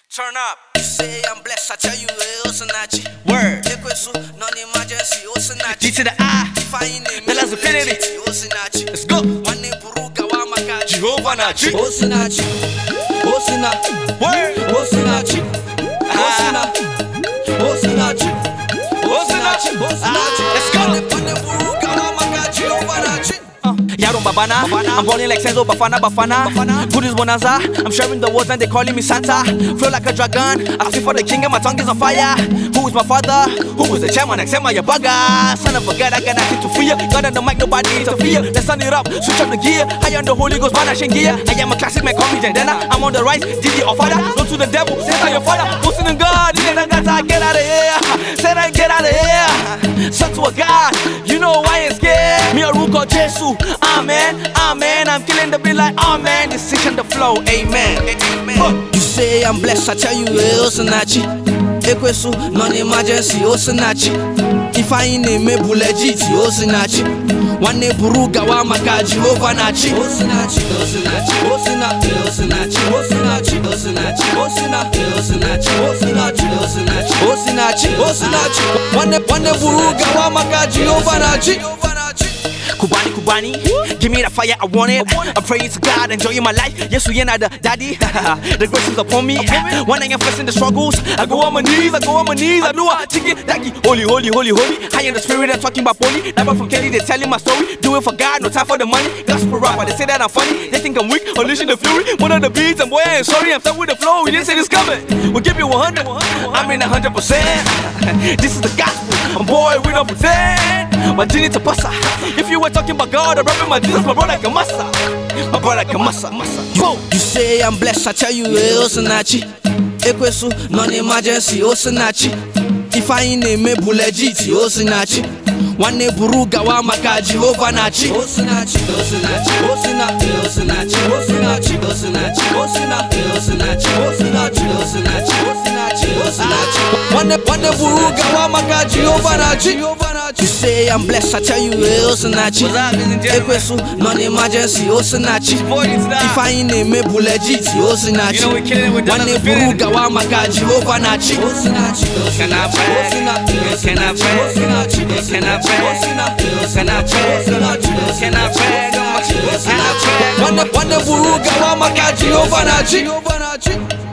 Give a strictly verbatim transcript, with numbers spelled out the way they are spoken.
Turn up. You say I'm blessed, I tell you it was Nachi. Word. Non-emergency, was Nachi. G to the I. That's infinity. Let's go. Jehovah Nachi. Osinachi, Osina, Word. Osinachi, Osina, Osinachi, Osinachi, Osinachi. Let's go. Yaron Babana, I'm balling like Senzo Bafana Bafana. Good is Bonanza, I'm sharing the words and they calling me Santa. Flow like a dragon, I feel for the king and my tongue is on fire. Who is my father? Who is the chairman? Except my bugger. Son of a god, I got nothing to fear. God on the mic, nobody interfere. Let's turn it up, switch up the gear. I am the Holy Ghost, man, I gear. I am a classic man, call me Jandana. I'm on the rise, Didi or father. Go to the devil, say your father. Boasting in God, you get out of here. Said I get out of here. Son to a God, you know why it's scared. Me a Ruko Jesu. Amen, amen, I'm killing the beat like amen. Decision the flow, amen, amen. You say I'm blessed, I tell you it was Nachi. Ekwesu, non-emergency, Osinachi. If I ain't name me legit, Osinachi. One ne buruga wa maka Jehovah Nachi. Osinachi, Osinachi, Osinachi, Osinachi, Osinachi, Osinachi, Osinachi, Osinachi, Osinachi, Osinachi, Osinachi, Osinachi. One ne one ne buruga wa maka Jehovah Nachi. Kubani, Kubani, give me the fire, I want it. I'm praying to God, enjoying my life. Yes, we ain't the daddy. The grace is upon me. When I am facing the struggles, I go on my knees, I go on my knees. I do a chicken, daggy, holy, holy, holy, holy. High in the spirit, I'm talking about poly. Never from Kelly, they telling my story. Do it for God, no time for the money. Gospel rapper, they say that I'm funny. They think I'm weak, unleashing the fury. One of the beats, and boy, I ain't sorry, I'm stuck with the flow. You didn't say this coming. We'll give you one hundred. I'm in one hundred percent. This is the gospel. I'm boy, we don't pretend. My genie to passa. If you were talking about God, I'm rapping my Jesus, my brother Kamasa. My brother Kamasa. You, you say I'm blessed, I tell you it was Nachi. Ekwesu, non-emergency, Osinachi. If I ain't name me legit, Osinachi. One ne buruga wa maka Jehovah Nachi. Osinachi, Osinachi, Osinachi, Osinachi, Osinachi, Osinachi, Osinachi, Osinachi, Osinachi, Osinachi, Osinachi, Osinachi. One ne one ne buruga wa maka Jehovah Nachi. You say I'm blessed, I tell you it was Nachi. Ekwesu, non-emergency, Osinachi. If I ain't name me legit, Osinachi. One ne buruga wa maka Jehovah Nachi. Osinachi, Can I pray? Can I pray? Can I pray? Can I pray? Can I pray? Can I pray? One ne buruga wa maka Jehovah Nachi.